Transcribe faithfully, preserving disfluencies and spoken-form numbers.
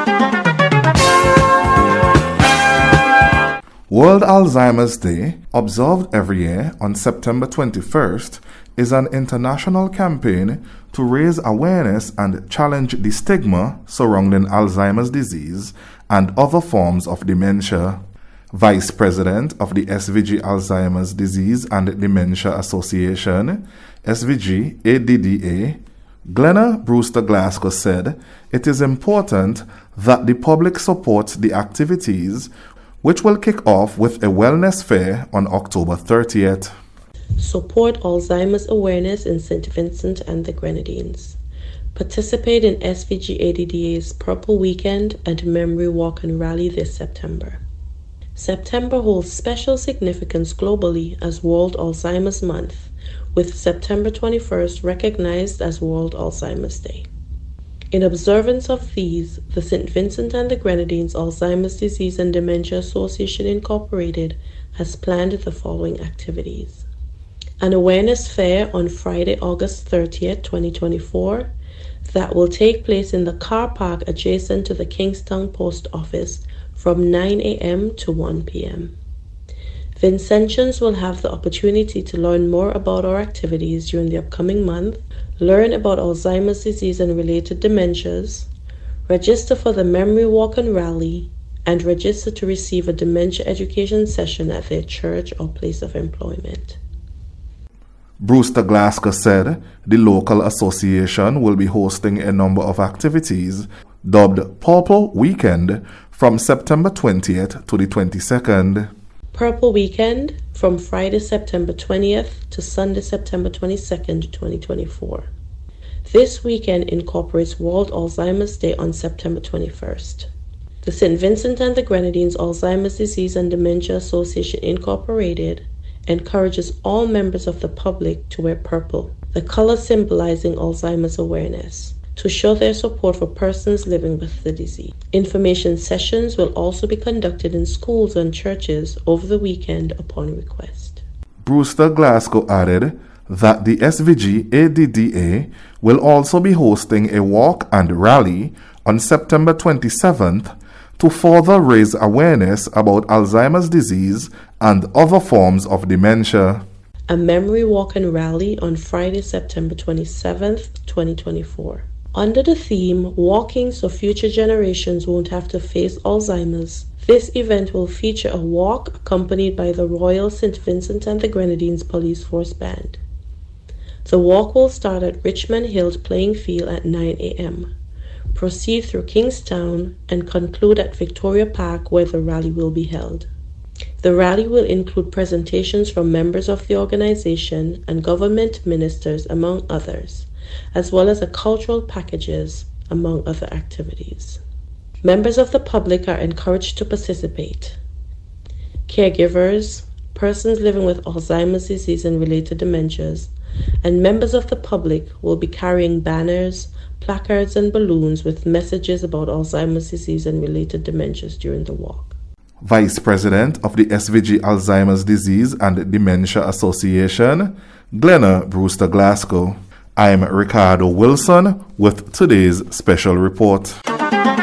World Alzheimer's Day, observed every year on September twenty-first, is an international campaign to raise awareness and challenge the stigma surrounding Alzheimer's disease and other forms of dementia. Vice President of the S V G Alzheimer's Disease and Dementia Association, S V G A D D A, Glenna Brewster Glasgow said it is important that the public supports the activities, which will kick off with a wellness fair on October thirtieth. Support Alzheimer's awareness in Saint Vincent and the Grenadines. Participate in S V G A D D A's Purple Weekend and Memory Walk and Rally this September. September holds special significance globally as World Alzheimer's Month, with September twenty-first recognized as World Alzheimer's Day. In observance of these, the Saint Vincent and the Grenadines Alzheimer's Disease and Dementia Association Incorporated has planned the following activities. An awareness fair on Friday, August thirtieth, twenty twenty-four, that will take place in the car park adjacent to the Kingstown Post Office from nine a.m. to one p.m. Vincentians will have the opportunity to learn more about our activities during the upcoming month, learn about Alzheimer's disease and related dementias, register for the Memory Walk and Rally, and register to receive a dementia education session at their church or place of employment. Brewster Glasgow said the local association will be hosting a number of activities dubbed Purple Weekend from September twentieth to the twenty-second. Purple Weekend from Friday, September twentieth to Sunday, September twenty-second, twenty twenty-four. This weekend incorporates World Alzheimer's Day on September twenty-first. The Saint Vincent and the Grenadines Alzheimer's Disease and Dementia Association Incorporated encourages all members of the public to wear purple, the color symbolizing Alzheimer's awareness, to show their support for persons living with the disease. Information sessions will also be conducted in schools and churches over the weekend upon request. Brewster Glasgow added that the S V G A D D A will also be hosting a walk and rally on September twenty-seventh to further raise awareness about Alzheimer's disease and other forms of dementia. A memory walk and rally on Friday, September twenty-seventh, twenty twenty-four. Under the theme, Walking so Future Generations Won't Have to Face Alzheimer's, this event will feature a walk accompanied by the Royal Saint Vincent and the Grenadines Police Force Band. The walk will start at Richmond Hill Playing Field at nine a.m., proceed through Kingstown, and conclude at Victoria Park where the rally will be held. The rally will include presentations from members of the organization and government ministers, among others, as well as a cultural packages, among other activities. Members of the public are encouraged to participate. Caregivers, persons living with Alzheimer's disease and related dementias, and members of the public will be carrying banners, placards, and balloons with messages about Alzheimer's disease and related dementias during the walk. Vice President of the S V G Alzheimer's Disease and Dementia Association, Glenna Brewster Glasgow. I'm Ricardo Wilson with today's special report.